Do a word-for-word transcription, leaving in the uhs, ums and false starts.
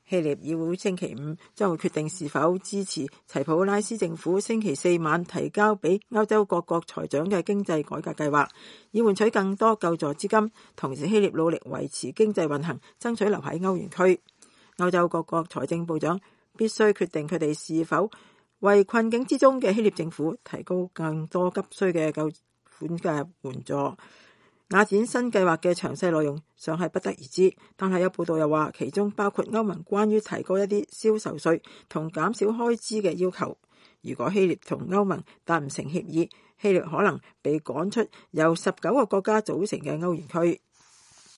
希臘議會星期五將會決定是否支持齊普拉斯政府星期四晚提交俾歐洲各國財長嘅經濟改革計劃，以換取更多救助資金。同時，希臘努力維持經濟運行，爭取留喺歐元區。歐洲各國財政部長必須決定佢哋是否為困境之中嘅希臘政府提供更多急需嘅救款嘅援助。雅典新計劃嘅詳細內容尚係不得而知，但係有報道又話，其中包括歐盟關於提高一啲銷售稅同減少開支嘅要求。如果希臘同歐盟達唔成協議，希臘可能被趕出由十九個國家組成嘅歐元區。